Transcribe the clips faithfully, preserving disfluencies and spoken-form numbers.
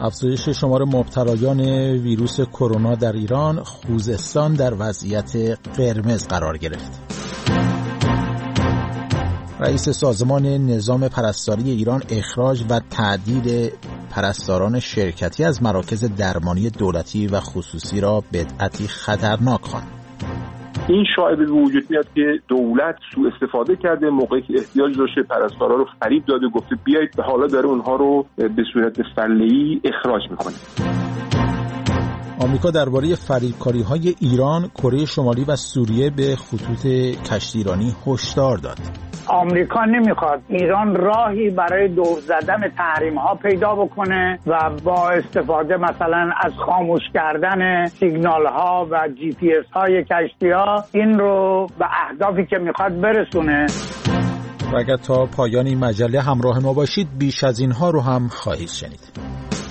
افزایش شمار مبتلایان ویروس کرونا در ایران، خوزستان در وضعیت قرمز قرار گرفت. رئیس سازمان نظام پرستاری ایران اخراج و تعدیل پرستاران شرکتی از مراکز درمانی دولتی و خصوصی را بدعتی خطرناک خواند. این شایعه به وجود میاد که دولت سوء استفاده کرده، موقعی که احتیاج داشته پرستارا رو فریب داده، گفته بیایید، به حالا داره اونها رو به صورت فله‌ای اخراج میکنه. آمریکا درباره فریبکاری‌های ایران، کره شمالی و سوریه به خطوط کشتیرانی هشدار داد. آمریکا نمیخواد ایران راهی برای دور زدن تحریم ها پیدا بکنه و با استفاده مثلا از خاموش کردن سیگنال ها و جی پی اس های کشتی ها این رو به اهدافی که میخواد برسونه. و اگر تا پایان این مجله همراه ما باشید بیش از اینها رو هم خواهید شنید.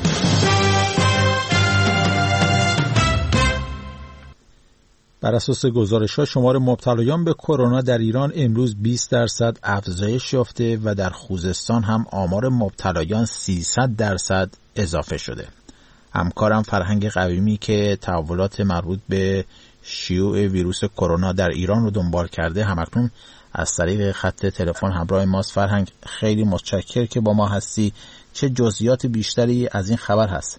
بر اساس گزارش‌ها شمار مبتلایان به کرونا در ایران امروز بیست درصد افزایش یافته و در خوزستان هم آمار مبتلایان سیصد درصد اضافه شده. همکارم فرهنگ قویمی که تحولات مربوط به شیوع ویروس کرونا در ایران رو دنبال کرده همکنون از طریق خط تلفن همراه ماست. فرهنگ، خیلی متشکر که با ما هستی. چه جزئیات بیشتری از این خبر هست؟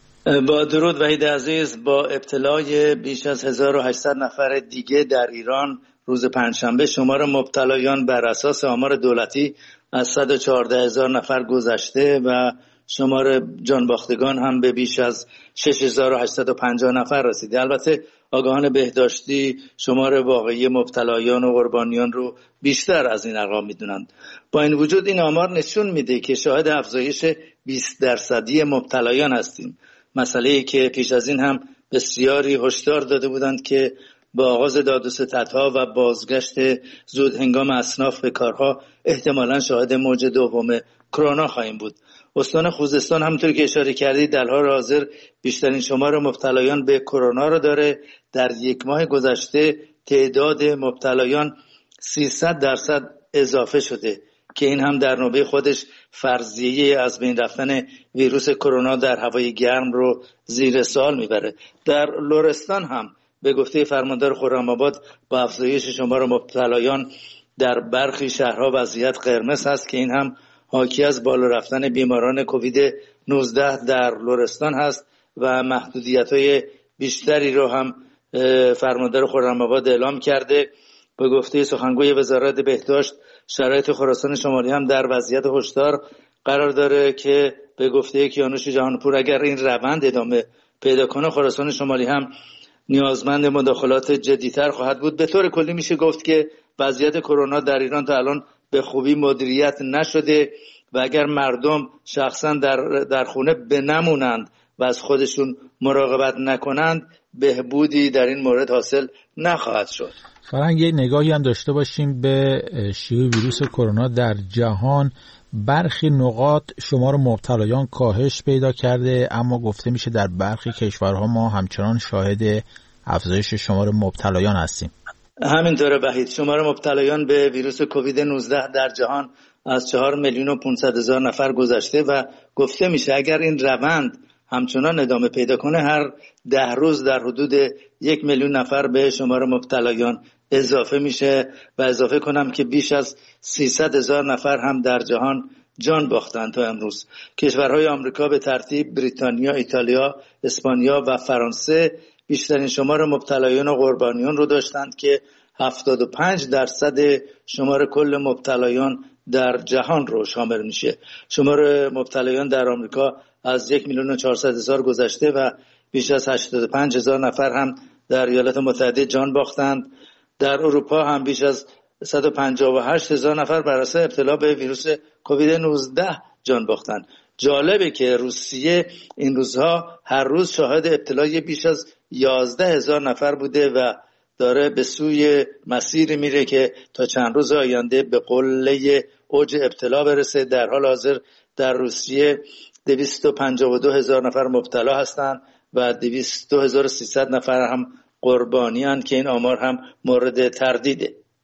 با درود وحید عزیز، با ابتلای بیش از هزار و هشتصد نفر دیگه در ایران روز پنجشنبه شمار مبتلایان بر اساس آمار دولتی از صد و چهارده هزار نفر گذشته و شمار جانباختگان هم به بیش از شش هزار و هشتصد و پنجاه نفر رسیده. البته آگاهان بهداشتی شمار واقعی مبتلایان و قربانیان رو بیشتر از این ارقام میدونند. با این وجود این آمار نشون میده که شاهد افزایش بیست درصدی مبتلایان هستیم. مسئله‌ای که پیش از این هم بسیاری هشدار داده بودند که با آغاز داد و ستدها و بازگشت زود هنگام اصناف به کارها احتمالاً شاهد موج دوم کرونا خواهیم بود. استان خوزستان همونطور که اشاره کردید در حال حاضر بیشترین شمار مبتلایان به کرونا را داره. در یک ماه گذشته تعداد مبتلایان سیصد درصد اضافه شده که این هم در نوبه خودش فرضیه از بین رفتن ویروس کرونا در هوای گرم رو زیر سوال میبره. در لرستان هم به گفته فرماندار خرم‌آباد با افزایش شمار مبتلایان در برخی شهرها وضعیت قرمز هست که این هم حاکی از بالا رفتن بیماران کووید نوزده در لرستان هست و محدودیت‌های بیشتری رو هم فرماندار خرم‌آباد اعلام کرده. به گفته سخنگوی وزارت بهداشت شرایط خراسان شمالی هم در وضعیت هشدار قرار داره که به گفته کیانوش جهانپور اگر این روند ادامه پیدا کنه خراسان شمالی هم نیازمند مداخلات جدی‌تر خواهد بود. به طور کلی میشه گفت که وضعیت کرونا در ایران تا الان به خوبی مدیریت نشده و اگر مردم شخصا در در خونه بنمونند و از خودشون مراقبت نکنند بهبودی در این مورد حاصل نخواهد شد. فرهنگ، یه نگاهی هم داشته باشیم به شیوع ویروس کرونا در جهان. برخی نقاط شمار مبتلایان کاهش پیدا کرده اما گفته میشه در برخی کشورها ما همچنان شاهد افزایش شمار مبتلایان هستیم. همینطوره وحید، شمار مبتلایان به ویروس کووید نوزده در جهان از چهار میلیون و پانصد هزار نفر گذشته و گفته میشه اگر این روند همچنان ادامه پیدا کنه هر ده روز در حدود یک میلیون نفر به شمار مبتلایان اضافه میشه و اضافه کنم که بیش از سیصد هزار نفر هم در جهان جان باختند تا امروز. کشورهای آمریکا به ترتیب بریتانیا، ایتالیا، اسپانیا و فرانسه بیشترین شمار مبتلایان و قربانیان رو داشتند که هفتاد و پنج درصد شمار کل مبتلایان در جهان رو شامل میشه. شمار مبتلایان در آمریکا از یک میلیون و چهارصد هزار گذشته و بیش از هشتاد و پنج هزار نفر هم در ایالات متحده جان باختند. در اروپا هم بیش از صد و پنجاه و هشت هزار نفر بر اثر ابتلا به ویروس کووید نوزده جان باختند. جالبه که روسیه این روزها هر روز شاهد ابتلای بیش از یازده هزار نفر بوده و داره به سوی مسیر میره که تا چند روز آینده به قله اوج ابتلا برسه. در حال حاضر در روسیه دویست و پنجاه و دو هزار نفر مبتلا هستند و دویست و دو هزار و سیصد نفر هم قربانیان که این آمار هم مورد تردیده.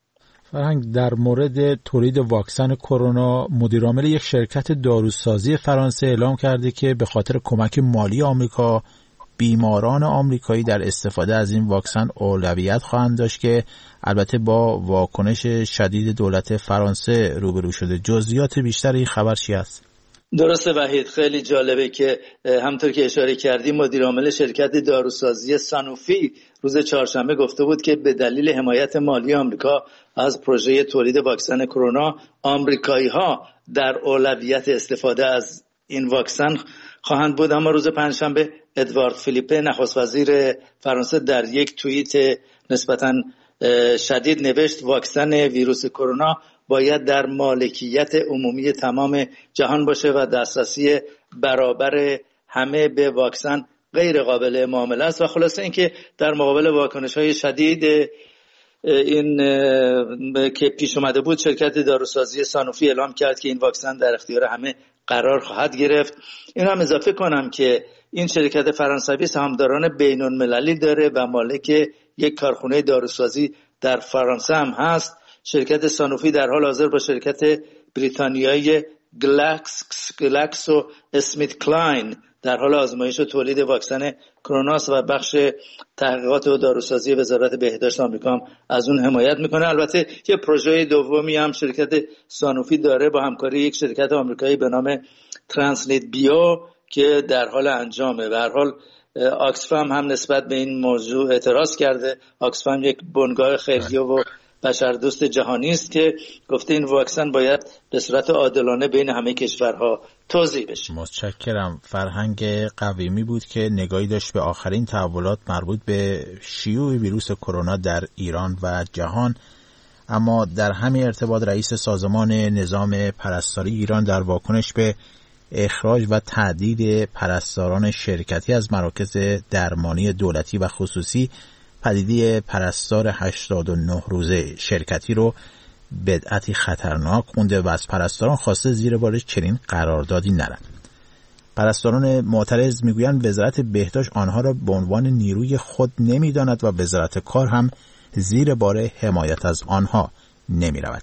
فرهنگ، در مورد تولید واکسن کرونا مدیر عامل یک شرکت داروسازی فرانسه اعلام کرده که به خاطر کمک مالی آمریکا بیماران آمریکایی در استفاده از این واکسن اولویت خواهند داشت که البته با واکنش شدید دولت فرانسه روبرو شده. جزئیات بیشتر این خبر چی است؟ درسته وحید، خیلی جالبه که همونطور که اشاره کردی مدیر عامل شرکت داروسازی سانوفی روز چهارشنبه گفته بود که به دلیل حمایت مالی آمریکا از پروژه تولید واکسن کرونا، آمریکایی‌ها در اولویت استفاده از این واکسن خواهند بود. اما روز پنجشنبه ادوارد فیلیپه نخست وزیر فرانسه در یک توییت نسبتاً شدید نوشت واکسن ویروس کرونا باید در مالکیت عمومی تمام جهان باشه و دسترسی برابر همه به واکسن غیر قابل معامله است. و خلاصه اینکه در مقابل واکنش‌های شدید این که پیش اومده بود، شرکت داروسازی سانوفی اعلام کرد که این واکسن در اختیار همه قرار خواهد گرفت. این هم اضافه کنم که این شرکت فرانسوی سهامداران بین‌المللی داره و مالک یک کارخانه داروسازی در فرانسه هم هست. شرکت سانوفی در حال حاضر با شرکت بریتانیایی گلاکس گلاکسو اسمیت کلاین در حال آزمایش و تولید واکسن کرونا و بخش تحقیقات و داروسازی وزارت بهداشت آمریکا هم از اون حمایت میکنه. البته یه پروژه دومی هم شرکت سانوفی داره با همکاری یک شرکت آمریکایی به نام ترانسلیت بیو که در حال انجامه. به هر حال آکسفام هم نسبت به این موضوع اعتراض کرده. آکسفام یک بنگاه خیریه و بشردوست جهانی است که گفته این واکسن باید به صورت عادلانه بین همه کشورها توزیع بشه. متشکرم. فرهنگ قویمی بود که نگاهی داشت به آخرین تحولات مربوط به شیوع ویروس کرونا در ایران و جهان. اما در همین ارتباط رئیس سازمان نظام پرستاری ایران در واکنش به اخراج و تعدیل پرستاران شرکتی از مراکز درمانی دولتی و خصوصی پدیده پرستار هشتاد و نه روزه شرکتی رو بدعتی خطرناک خونده و از پرستاران خواسته زیر بار چنین قراردادی نرن. پرستاران معترض میگویند وزارت بهداشت آنها را به عنوان نیروی خود نمیداند و وزارت کار هم زیر بار حمایت از آنها نمی رود.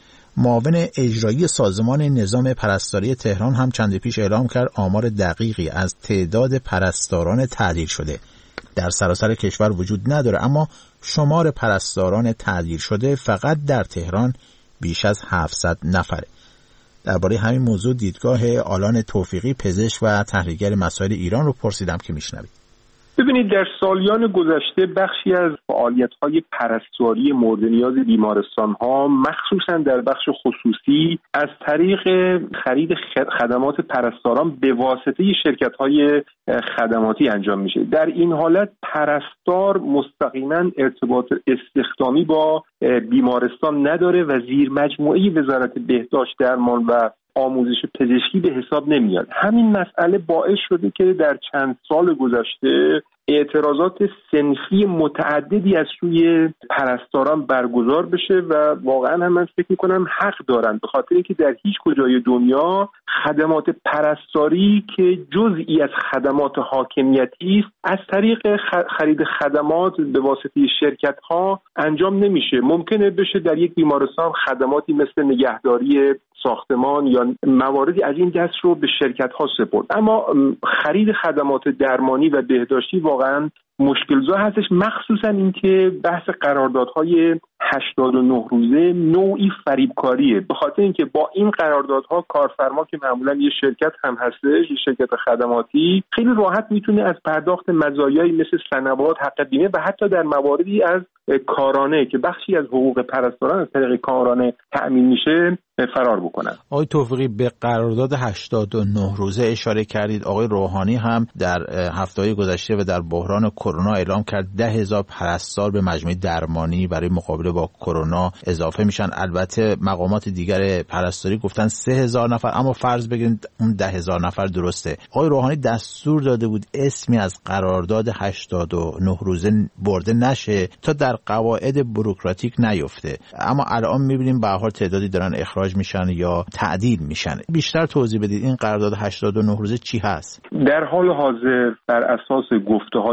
معاون اجرایی سازمان نظام پرستاری تهران هم چند پیش اعلام کرد آمار دقیقی از تعداد پرستاران تعدیل شده در سراسر کشور وجود نداره، اما شمار پرستاران تعدیل شده فقط در تهران بیش از هفتصد نفره. درباره همین موضوع دیدگاه آلان توفیقی، پزشک و تحلیلگر مسائل ایران رو پرسیدم که میشنوید. ببینید، در سالیان گذشته بخشی از فعالیت‌های پرستاری مورد نیاز بیمارستان‌ها مخصوصاً در بخش خصوصی از طریق خرید خدمات پرستاران به واسطه شرکت‌های خدماتی انجام میشه. در این حالت پرستار مستقیما ارتباط استخدامی با بیمارستان نداره و زیر مجموعه وزارت بهداشت، درمان و آموزش پزشکی به حساب نمیاد. همین مسئله باعث شده که در چند سال گذشته اعتراضات صنفی متعددی از سوی پرستاران برگزار بشه و واقعا هم من فکر میکنم حق دارن، به خاطر اینکه در هیچ کجای دنیا خدمات پرستاری که جزئی از خدمات حاکمیتی است از طریق خرید خدمات به واسطه شرکت ها انجام نمیشه. ممکنه بشه در یک بیمارستان خدماتی مثل نگهداری ساختمان یا مواردی از این دست رو به شرکت ها سپرد، اما خرید خدمات درمانی و بهداشتی واقعا مشکل‌زا هستش، مخصوصا اینکه بحث قراردادهای هشتاد و نه روزه نوعی فریبکاریه، به خاطر اینکه با این قراردادها کارفرما که معمولا یه شرکت هم هستش، یه شرکت خدماتی، خیلی راحت میتونه از پرداخت مزایایی مثل سنوات، حق بیمه و حتی در مواردی از کارانه که بخشی از حقوق پرستاران از طریق کارانه تأمین میشه فرار بکنن. آقای توفیقی، به قرارداد هشتاد و نه روزه اشاره کردید. آقای روحانی هم در هفته‌های گذشته و در بحران کرونا اعلام کرد ده هزار پرستار به مجموعه درمانی برای مقابله با کرونا اضافه میشن. البته مقامات دیگر پرستاری گفتن سه هزار نفر، اما فرض بگیرید اون ده هزار نفر درسته. آقای روحانی دستور داده بود اسمی از قرارداد هشتاد و نه روزه برده نشه تا در قواعد بوروکراتیک نیفته، اما الان میبینیم به هر حال تعدادی دارن اخراج میشن یا تعدیل میشن. بیشتر توضیح بدید این قرارداد هشتاد و نه روزه چی هست؟ در حال حاضر بر اساس گفته‌های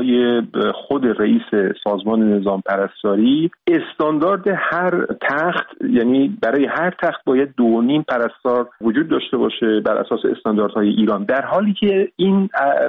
خود رئیس سازمان نظام پرستاری استاندارد هر تخت، یعنی برای هر تخت باید دو و نیم پرستار وجود داشته باشه بر اساس استانداردهای ایران، در حالی که این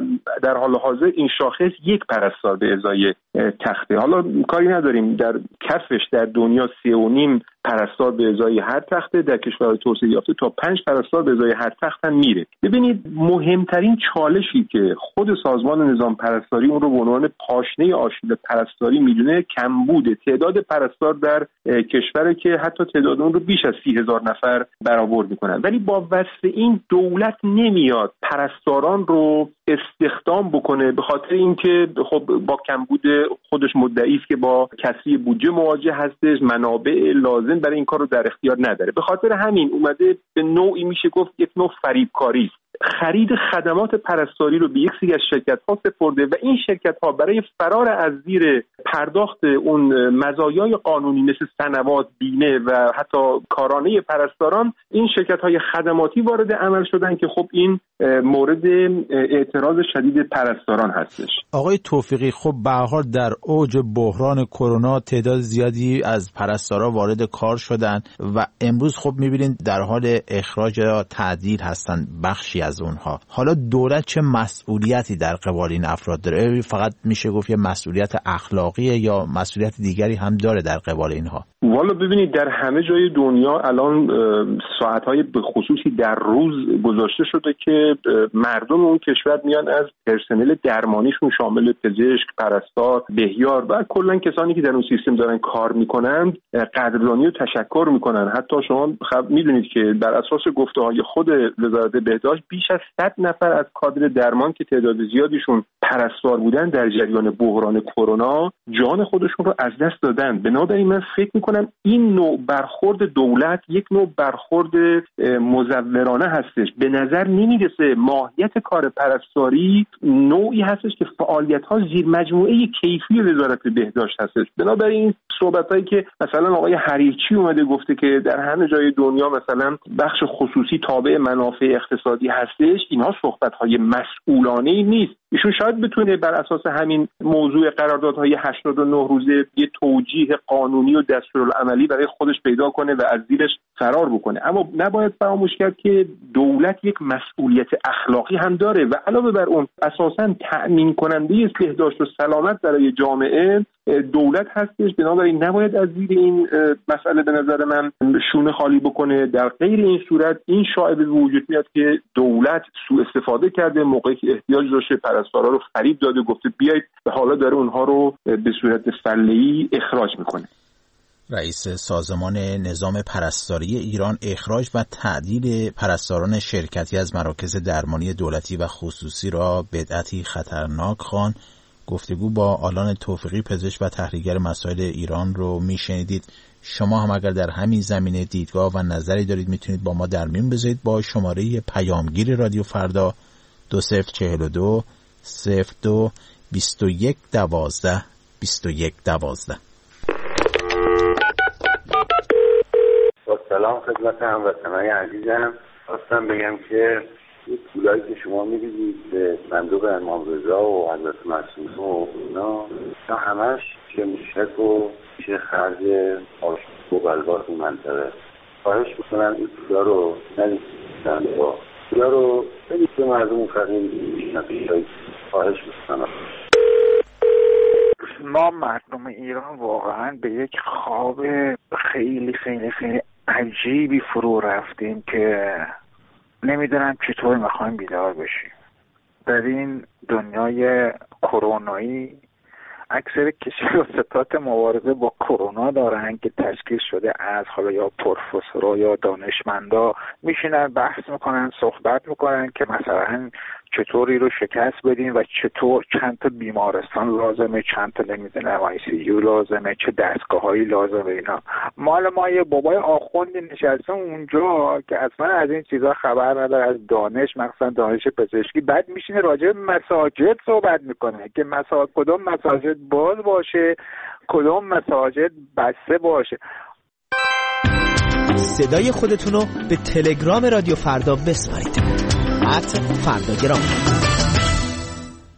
در حال حاضر این شاخص یک پرستار به ازای تخته. حالا کاری نداریم در کفش در دنیا سه و نیم پرستار به ازای هر تخته، در کشورهای توسعه یافته تا پنج پرستار به ازای هر تخت هم میره. ببینید مهمترین چالشی که خود سازمان نظام پرستاری اون رو به عنوان پاشنه آشیل پرستاری میدونه کمبود تعداد پرستار در کشوره که حتی تعداد اون رو بیش از سی هزار نفر برآورد میکنن، ولی با وصف این دولت نمیاد پرستاران رو استخدام بکنه، به خاطر اینکه خب با کمبود خودش مدعی است که با کسری بودجه مواجه هستش، منابع لازم برای این کار رو در اختیار نداره. به خاطر همین اومده به نوعی میشه گفت یک نوع فریبکاری است، خرید خدمات پرستاری رو به یک سری از شرکت‌ها سپرده و این شرکت‌ها برای فرار از زیر پرداخت اون مزایای قانونی مثل سنوات، بیمه و حتی کارانه پرستاران، این شرکت‌های خدماتی وارد عمل شدن که خب این مورد اعتراض شدید پرستاران هستش. آقای توفیقی، خب به هر حال در اوج بحران کرونا تعداد زیادی از پرستارا وارد کار شدن و امروز خب می‌بینید در حال اخراج یا تعدیل هستن بخشی از اونها. حالا دولت چه مسئولیتی در قبال این افراد داره؟ فقط میشه گفت یه مسئولیت اخلاقیه یا مسئولیت دیگری هم داره در قبال اینها؟ والا ببینید در همه جای دنیا الان ساعتهای به خصوصی در روز گذاشته شده که مردم اون کشور میان از پرسنل درمانیشون شامل پزشک، پرستار، بهیار و کلا کسانی که در اون سیستم دارن کار میکنن قدردانی و تشکر میکنن. حتی شما خب میدونید که بر اساس گفته‌های خود وزارت بهداشت بیش از صد نفر از کادر درمان که تعداد زیادیشون پرستار بودن در جریان بحران کرونا جان خودشون رو از دست دادن. بنابراین من فکر میکنم این نوع برخورد دولت یک نوع برخورد مزورانه هستش. به نظر نمیرسه ماهیت کار پرستاری نوعی هستش که فعالیت‌ها زیر مجموعه کیفی وزارت بهداشت هستش. بنابراین صحبتایی که مثلا آقای حریرچی اومده گفته که در همه جای دنیا مثلا بخش خصوصی تابع منافع اقتصادی هستش، اینها صحبت‌های مسئولانه‌ای نیست. ایشون شاید بتونه بر اساس همین موضوع قراردادهای هشتاد و نه روزه یه توجیه قانونی و دستورالعملی برای خودش پیدا کنه و از زیرش فرار بکنه، اما نباید فراموش کرد که دولت یک مسئولیت اخلاقی هم داره و علاوه بر اون اساساً تأمین کننده بهداشت و سلامت برای جامعه دولت هستش. بنابراین نباید از زیر این مسئله به نظر من شونه خالی بکنه. در غیر این صورت این شایعه به وجود میاد که دولت سوء استفاده کرده، موقعی که احتیاج داشته پرستارا رو فریب داده، گفته بیایید، و حالا داره اونها رو به صورت فله‌ای اخراج میکنه. رئیس سازمان نظام پرستاری ایران اخراج و تعدیل پرستاران شرکتی از مراکز درمانی دولتی و خصوصی را بدعتی خطرناک خواند. گفتگو با آلان توفیقی، پزشک و تحلیلگر مسائل ایران رو میشنیدید. شما هم اگر در همین زمینه دیدگاه و نظری دارید میتونید با ما در میون بذارید با شماره پیامگیر رادیو فردا دو صفر چهل و دو صفر دو بیست و یک دوازده بیست و یک دوازده. با سلام خدمت هموطنان عزیزم، خواستم بگم که این پولایی که شما می‌ریزید به صندوق امام رضا و حضرت معصومه و اینا اینا همش چه میشه و چه خرج آشوب و بلوار اون منطقه. خواهش میکنم این پولا رو ندید صندوق، پولا رو بدید به مردم فقیر میشنن. خواهش میکنم. ما مردم ایران واقعا به یک خواب خیلی خیلی خیلی عجیبی فرو رفتیم که نمیدونم چطور میخوایم بیدار بشیم. در این دنیای کرونایی اکثر کشورستات مبارزه با کرونا دارن که تشکیل شده از حالا یا پروفسورا یا دانشمندا میشینن بحث میکنن، صحبت میکنن که مثلا چطوری رو شکست بدیم و چطور چند تا بیمارستان لازمه، چند تا نمیدونم آی سی یو لازمه، چه دستگاهایی لازمه. اینا مال ما یه بابای آخوندی نشسته اونجا که اصلا از این چیزا خبر نداره، از دانش مثلا دانش پزشکی. بعد میشینه راجع به مساجد صحبت میکنه که مساجد کدوم مساجد باز باشه، کدوم مساجد بسته باشه. صدای خودتون رو به تلگرام رادیو فردا بسپارید. ات فرداگرام.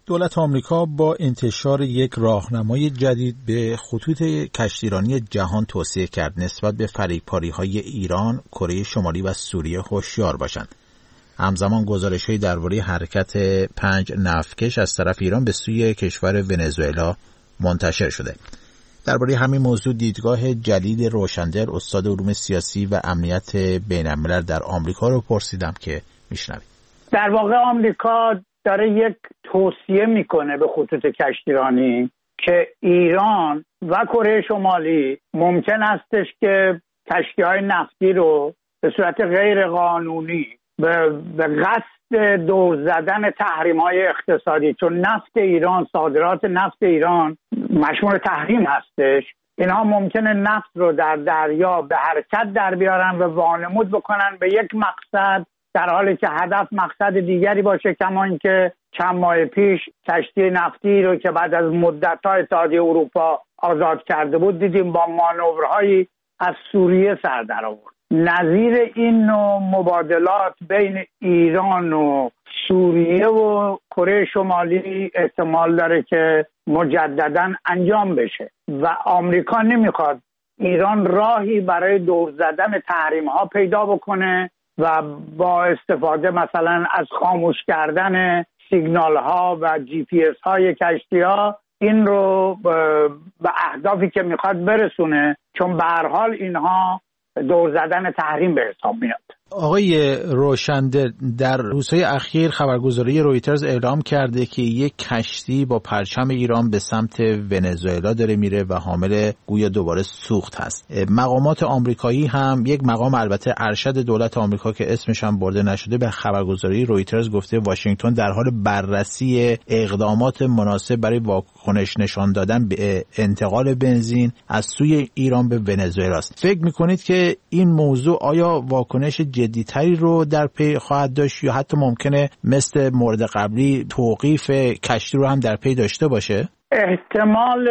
دولت آمریکا با انتشار یک راهنمای جدید به خطوط کشتیرانی جهان توصیه کرد نسبت به فریبکاری‌های ایران، کره شمالی و سوریه هوشیار باشند. همزمان گزارش‌هایی درباره حرکت پنج نفتکش از طرف ایران به سوی کشور ونزوئلا منتشر شده. درباره همین موضوع دیدگاه جلیل روشندل، استاد علوم سیاسی و امنیت بین‌الملل در آمریکا رو پرسیدم که میشنوید. در واقع آمریکا داره یک توصیه میکنه به خطوط کشتیرانی که ایران و کره شمالی ممکن استش که کشتی‌های نفتی رو به صورت غیر قانونی به, به قصد دور زدن تحریم‌های اقتصادی، چون نفت ایران، صادرات نفت ایران مشمول تحریم هستش، اینها ممکنه نفت رو در دریا به حرکت در بیارن و وانمود بکنن به یک مقصد، در حالی که هدف مقصد دیگری باشه. کما اینکه چند ماه پیش کشتی نفتی رو که بعد از مدت‌های اتحادیه اروپا آزاد کرده بود دیدیم با مانورهایی از سوریه سر در آورد. نظیر این نوع مبادلات بین ایران و سوریه و کره شمالی احتمال داره که مجدداً انجام بشه و آمریکا نمیخواد ایران راهی برای دور زدن تحریم ها پیدا بکنه و با استفاده مثلا از خاموش کردن سیگنال ها و جی پی اس های کشتی ها این رو به اهدافی که میخواد برسونه، چون به هر حال اینها دور زدن تحریم به حساب میاد. آقای روشندل، در روزهای اخیر خبرگزاری رویترز اعلام کرده که یک کشتی با پرچم ایران به سمت ونزوئلا داره میره و حامل گویا دوباره سوخت هست. مقامات آمریکایی هم، یک مقام البته ارشد دولت آمریکا که اسمش هم برده نشده، به خبرگزاری رویترز گفته واشنگتن در حال بررسی اقدامات مناسب برای واکنش نشان دادن به انتقال بنزین از سوی ایران به ونزوئلا است. فکر میکنید که این موضوع آیا واکنش جدی‌تری رو در پی خواهد داشت یا حتی ممکنه مثل مورد قبلی توقیف کشتی رو هم در پی داشته باشه؟ احتمال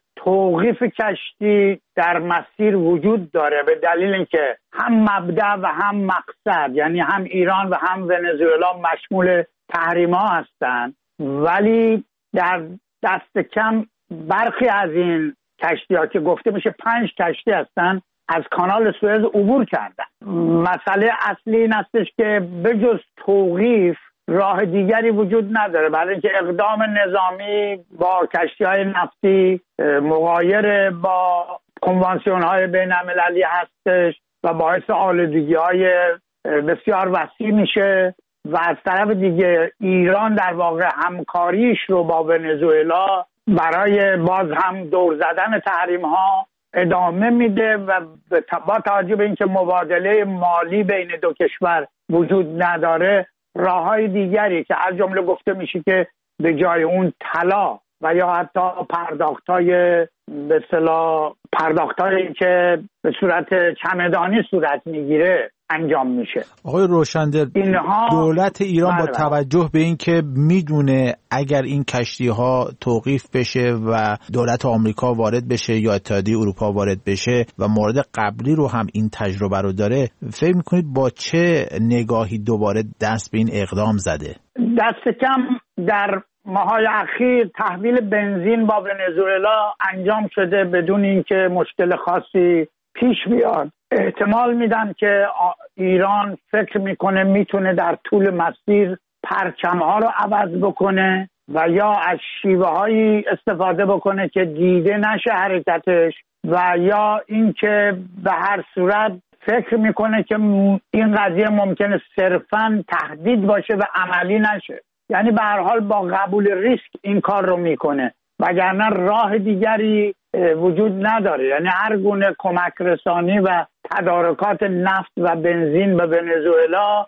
توقیف کشتی در مسیر وجود داره به دلیل اینکه هم مبدأ و هم مقصد، یعنی هم ایران و هم ونزوئلا مشمول تحریم‌ها هستند، ولی در دست کم برخی از این کشتی‌ها که گفته میشه پنج کشتی هستن از کانال سوئز عبور کردن. مسئله اصلی این استش که بجز توقیف راه دیگری وجود نداره، برای اینکه اقدام نظامی با کشتی‌های نفتی مغایر با کنوانسیون‌های بین‌المللی هستش و باعث آلودگی‌های بسیار وسیع میشه و از طرف دیگه ایران در واقع همکاریش رو با ونزوئلا برای باز هم دور زدن تحریم‌ها ادامه میده و با توجه به اینکه مبادله مالی بین دو کشور وجود نداره، راههای دیگری که از جمله گفته میشه که به جای اون طلا و یا حتی پرداخت‌های به اصطلاح پرداخت‌هایی که به صورت چمدانی صورت میگیره انجام میشه. آقای روشندل، دولت ایران با توجه به این که میدونه اگر این کشتی ها توقیف بشه و دولت آمریکا وارد بشه یا اتحادیه اروپا وارد بشه و مورد قبلی رو هم این تجربه رو داره، فکر میکنید با چه نگاهی دوباره دست به این اقدام زده؟ دست کم در ماهای اخیر تحویل بنزین با ونزوئلا انجام شده بدون اینکه مشکل خاصی پیش بیاد. احتمال میدم که ایران فکر میکنه میتونه در طول مسیر پرچم‌ها رو عوض بکنه و یا از شیوه هایی استفاده بکنه که دیده نشه حرکتش و یا اینکه به هر صورت فکر میکنه که این قضیه ممکنه صرفاً تهدید باشه و عملی نشه. یعنی به هر حال با قبول ریسک این کار رو میکنه، وگرنه راه دیگری وجود نداره. یعنی هر گونه کمک رسانی و تدارکات نفت و بنزین به ونزوئلا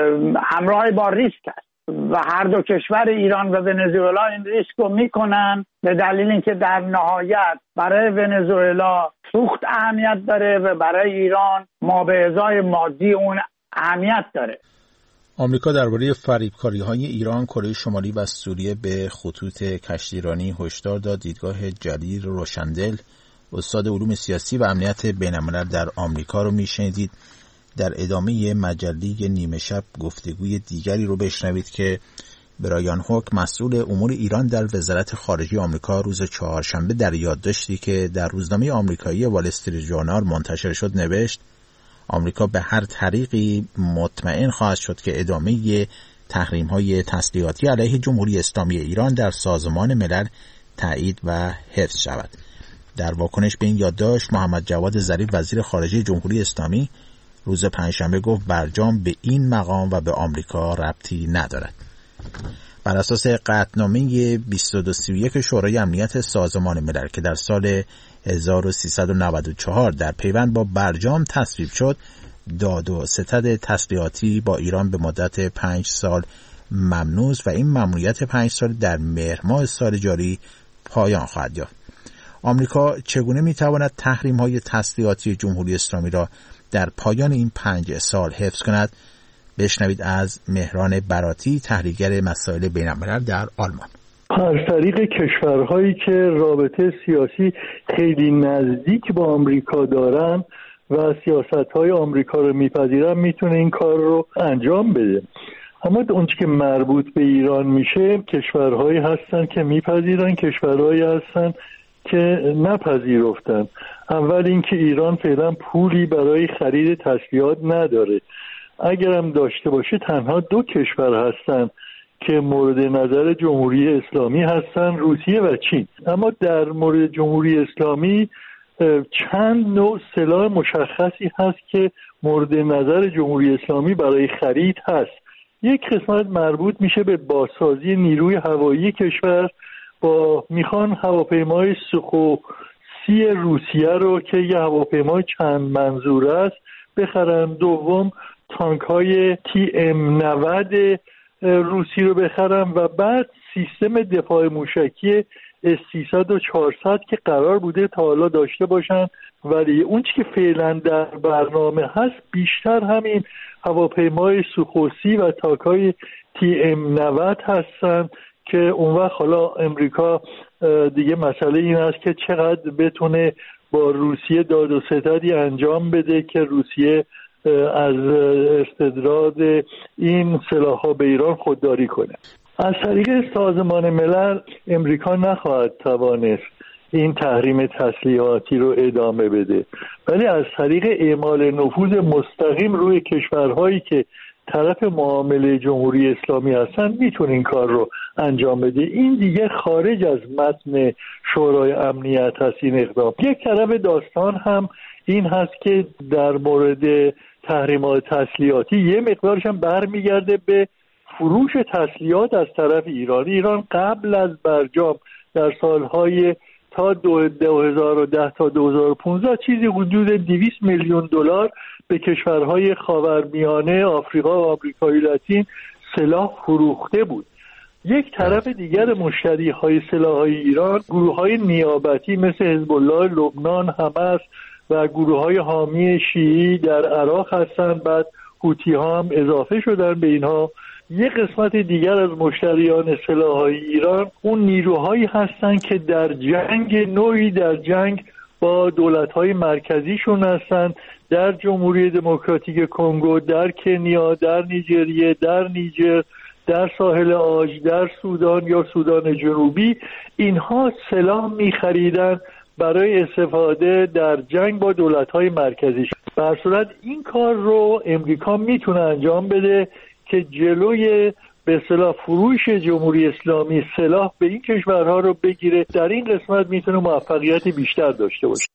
همراه با ریسک است و هر دو کشور ایران و ونزوئلا این ریسک رو میکنن به دلیل اینکه در نهایت برای ونزوئلا سوخت اهمیت داره و برای ایران ما به ازای مادی اون اهمیت داره. آمریکا درباره فریبکاری‌های ایران، کره شمالی و سوریه به خطوط کشتیرانی هشدار داد. دیدگاه جلیل روشندل، استاد علوم سیاسی و امنیت بین‌الملل در آمریکا رو میشنیدید. در ادامه مجله نیمه شب گفتگوی دیگری رو بشنوید که برایان هوک مسئول امور ایران در وزارت خارجه آمریکا روز چهارشنبه در یادداشتی که در روزنامه آمریکایی وال استریت ژورنال منتشر شد نوشت آمریکا به هر طریقی مطمئن خواهد شد که ادامه تحریم‌های تسلیحاتی علیه جمهوری اسلامی ایران در سازمان ملل تایید و حفظ شود. در واکنش به این یادداشت محمد جواد ظریف وزیر خارجه جمهوری اسلامی روز پنجشنبه گفت برجام به این مقام و به آمریکا ربطی ندارد. بر اساس قطعنامه بیست و دو سی و یک شورای امنیت سازمان ملل که در سال هزار و سیصد و نود و چهار در پیوند با برجام تصویب شد، داد و ستد تسلیحاتی با ایران به مدت پنج سال ممنوع و این ممنوعیت پنج سال در مهر ماه سال جاری پایان خواهد یافت. آمریکا چگونه میتواند تحریم‌های تسلیحاتی جمهوری اسلامی را در پایان این پنج سال حفظ کند؟ بشنوید از مهران براتی، تحلیلگر مسائل بین‌الملل در آلمان. از طریق کشورهایی که رابطه سیاسی خیلی نزدیک با آمریکا دارن و سیاست‌های آمریکا رو میپذیرن میتونه این کار رو انجام بده. اما اون که مربوط به ایران میشه کشورهایی هستن که میپذیرن، کشورهایی هستن که نپذیرفتن. اول اینکه ایران فعلا پولی برای خرید تسلیحات نداره. اگرم داشته باشه تنها دو کشور هستن که مورد نظر جمهوری اسلامی هستن، روسیه و چین. اما در مورد جمهوری اسلامی چند نوع سلاح مشخصی هست که مورد نظر جمهوری اسلامی برای خرید هست. یک قسمت مربوط میشه به بازسازی نیروی هوایی کشور، با میخوان هواپیمای سوخوسی روسیه رو که یه هواپیمای چند منظوره است بخرن. دوم تانک های تی ام نود روسی رو بخرن و بعد سیستم دفاع موشکی اس سیصد و چهارصد که قرار بوده تا حالا داشته باشن، ولی اون چی که فعلا در برنامه هست بیشتر همین هواپیمای سوخوسی و تانک های تی ام نود هستن که اون وقت حالا امریکا دیگه مسئله این است که چقدر بتونه با روسیه داد و ستدی انجام بده که روسیه از استرداد این سلاح‌ها به ایران خودداری کنه. از طریق سازمان ملل امریکا نخواهد توانست این تحریم تسلیحاتی رو ادامه بده، ولی از طریق اعمال نفوذ مستقیم روی کشورهایی که طرف معامله جمهوری اسلامی هستن میتونه این کار رو انجام بده. این دیگه خارج از متن شورای امنیت هست این اقدام. یک طرف داستان هم این هست که در مورد تحریمات تسلیحاتی یه مقدارش هم برمیگرده به فروش تسلیحات از طرف ایران. ایران قبل از برجام در سالهای تا دو هزار و ده تا دو هزار و پانزده چیزی حدود دویست میلیون دلار به کشورهای خاورمیانه، آفریقا و آمریکای لاتین سلاح فروخته بود. یک طرف دیگر مشتری های سلاح های ایران گروه های نیابتی مثل حزب الله لبنان، حماس و گروه های حامی شیعی در عراق هستند. بعد حوتی ها هم اضافه شدن به اینها. یک قسمت دیگر از مشتریان سلاح‌های ایران اون نیروهایی هستند که در جنگ نوعی در جنگ با دولت‌های مرکزیشون هستند، در جمهوری دموکراتیک کنگو، در کنیا، در نیجریه، در نیجر، در ساحل عاج، در سودان یا سودان جنوبی. اینها سلاح می‌خریدن برای استفاده در جنگ با دولت‌های مرکزی. به هر صورت این کار رو امریکا میتونه انجام بده که جلوی به اصطلاح فروش جمهوری اسلامی سلاح به این کشورها رو بگیره. در این قسمت میتونه موفقیت بیشتر داشته باشه.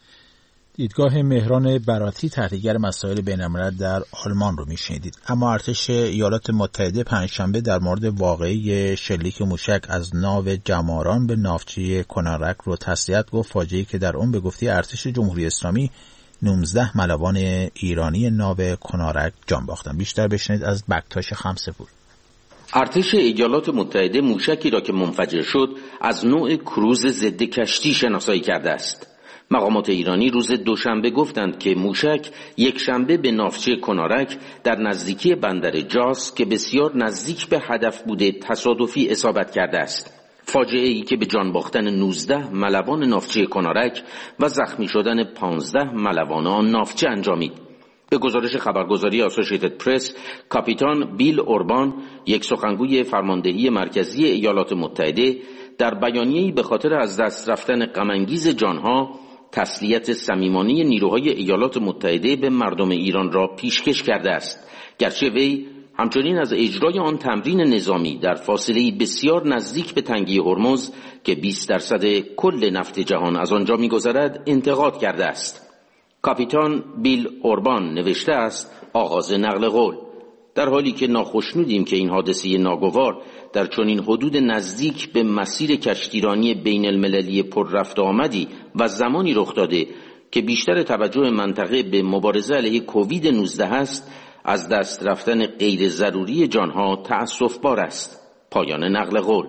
دیدگاه مهران براتی، تحلیلگر مسائل بین‌الملل در آلمان رو میشنیدید. اما ارتش ایالات متحده پنجشنبه در مورد واقعه شلیک موشک از ناو جماران به ناوچه کنارک رو تسلیت گفت. فاجعه‌ای که در اون به گفته ارتش جمهوری اسلامی نوزده ملوان ایرانی ناو کنارک جان باختند. بیشتر بشنید از بکتاش خمسپور. ارتش ایالات متحده موشکی را که منفجر شد از نوع کروز ضد کشتی شناسایی کرده است. مقامات ایرانی روز دوشنبه گفتند که موشک یک شنبه به ناوچه کنارک در نزدیکی بندر جاس که بسیار نزدیک به هدف بوده تصادفی اصابت کرده است. فاجعه ای که به جان باختن نوزده ملوان ناوچه کنارک و زخمی شدن پانزده ملوان آن ناوچه انجامید. به گزارش خبرگزاری آسوشیتد پرس، کاپیتان بیل اوربان، یک سخنگوی فرماندهی مرکزی ایالات متحده، در بیانیه‌ای به خاطر از دست رفتن غم‌انگیز جانها، تسلیت صمیمانه نیروهای ایالات متحده به مردم ایران را پیشکش کرده است. گرچه وی همچنین از اجرای آن تمرین نظامی در فاصله‌ای بسیار نزدیک به تنگه هرمز که بیست درصد کل نفت جهان از آنجا می‌گذرد انتقاد کرده است. کاپیتان بیل اوربان نوشته است: آغاز نقل قول. در حالی که ناخشنودیم که این حادثه ناگوار در چنین حدود نزدیک به مسیر کشتیرانی بین المللی پر رفت آمدی و زمانی رخ داده که بیشتر توجه منطقه به مبارزه علیه کووید نوزده است، از دست رفتن غیر ضروری جانها تأسف‌بار است. پایان نقل قول.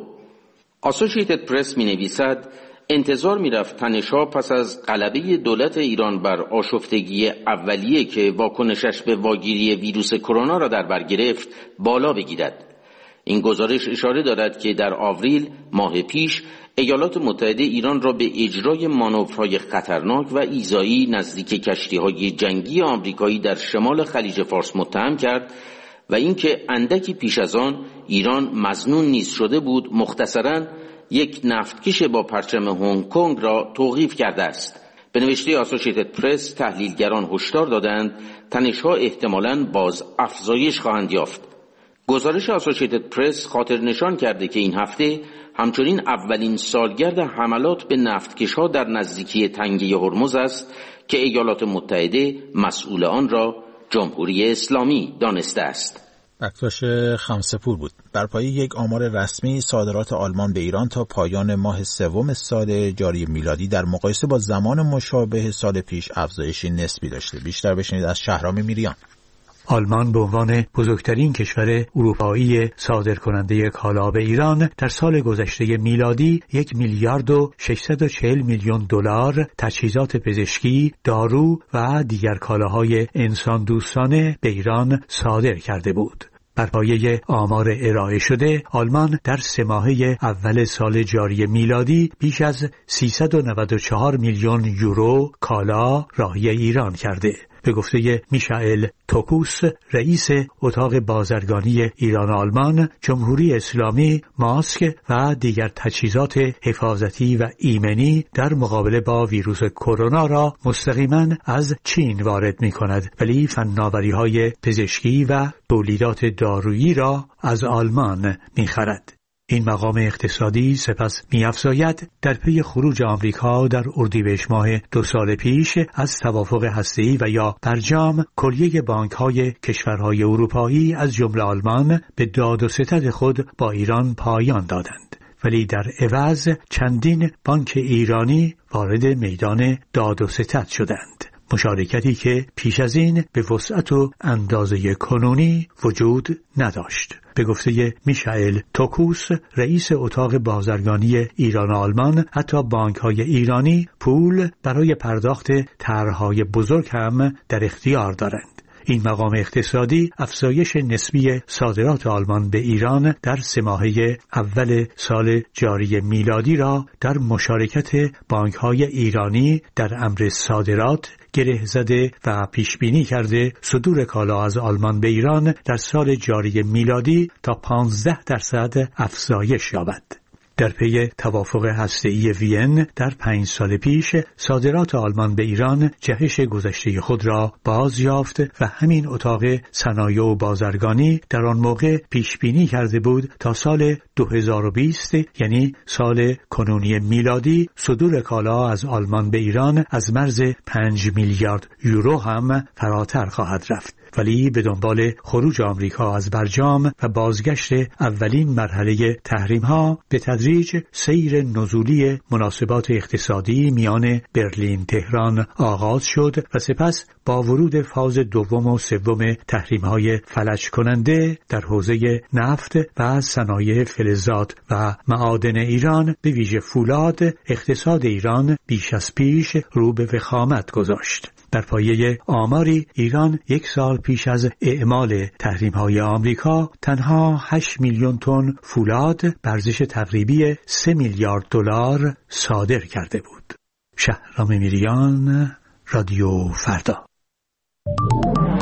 آسوشیتد پرس می نویسد: انتظار می رفت تنش‌ها پس از غلبه دولت ایران بر آشفتگی اولیه که واکنشش به واگیری ویروس کرونا را در بر گرفت بالا بگیرد. این گزارش اشاره دارد که در آوریل ماه پیش ایالات متحده ایران را به اجرای مانورهای خطرناک و ایذایی نزدیک کشتی‌های جنگی آمریکایی در شمال خلیج فارس متهم کرد و اینکه اندکی پیش از آن ایران مظنون نیز شده بود مختصراً یک نفتکش با پرچم هنگ کنگ را توقیف کرده است. به نوشته آسوشیتد پرس، تحلیلگران هشدار دادند تنش‌ها احتمالاً باز افزایش خواهند یافت. گزارش آسوشیتد پرس خاطر نشان کرده که این هفته همچنین اولین سالگرد حملات به نفتکش‌ها در نزدیکی تنگه هرمز است که ایالات متحده مسئول آن را جمهوری اسلامی دانسته است. بکتاش خمسه‌پور بود. بر پایه یک آمار رسمی، صادرات آلمان به ایران تا پایان ماه سوم سال جاری میلادی در مقایسه با زمان مشابه سال پیش افزایشی نسبی داشته. بیشتر بشنید از شهرام میریان. آلمان به عنوان بزرگترین کشور اروپایی صادرکننده کالا به ایران در سال گذشته میلادی یک میلیارد و ششصد و چهل میلیون دلار تجهیزات پزشکی، دارو و دیگر کالاهای انسان دوستانه به ایران صادر کرده بود. بر پایه آمار ارائه شده، آلمان در سه ماهه اول سال جاری میلادی بیش از سیصد و نود و چهار میلیون یورو کالا راهی ایران کرده. به گفته میشائل توکوس، رئیس اتاق بازرگانی ایران آلمان، جمهوری اسلامی ماسک و دیگر تجهیزات حفاظتی و ایمنی در مقابله با ویروس کرونا را مستقیما از چین وارد می کند، ولی فناوری‌های پزشکی و تولیدات دارویی را از آلمان می خرد. این مقام اقتصادی سپس می‌افزاید در پی خروج آمریکا در اردیبهشت ماه دو سال پیش از توافق هسته‌ای و یا برجام، کلیه بانک‌های کشورهای اروپایی از جمله آلمان به داد و ستد خود با ایران پایان دادند، ولی در عوض چندین بانک ایرانی وارد میدان داد و ستد شدند. مشارکتی که پیش از این به وسعت و اندازه کنونی وجود نداشت. به گفته میشائل توکوس، رئیس اتاق بازرگانی ایران و آلمان، حتی بانک‌های ایرانی پول برای پرداخت طرح‌های بزرگ هم در اختیار دارند. این مقام اقتصادی افزایش نسبی صادرات آلمان به ایران در سه ماهه اول سال جاری میلادی را در مشارکت بانک‌های ایرانی در امر صادرات گره زده و پیش بینی کرده صدور کالا از آلمان به ایران در سال جاری میلادی تا پانزده درصد افزایش یابد. در پی توافق هسته‌ای وین در پنج سال پیش صادرات آلمان به ایران جهش گذشته خود را باز یافت و همین اتاق صنایع و بازرگانی در آن موقع پیش بینی کرده بود تا سال دو هزار و بیست، یعنی سال کنونی میلادی، صدور کالا از آلمان به ایران از مرز پنج میلیارد یورو هم فراتر خواهد رفت. ولی به دنبال خروج آمریکا از برجام و بازگشت اولین مرحله تحریم‌ها، به تدریج سیر نزولی مناسبات اقتصادی میان برلین تهران آغاز شد و سپس با ورود فاز دوم و سوم تحریم‌های فلج کننده در حوزه نفت و صنایع فلزات و معادن ایران، به ویژه فولاد، اقتصاد ایران بیش از پیش رو به وخامت گذاشت. در پایه آماری، ایران یک سال پیش از اعمال تحریم‌های آمریکا تنها هشت میلیون تن فولاد به ارزش تقریبی سه میلیارد دلار صادر کرده بود. شهرام میریان، رادیو فردا.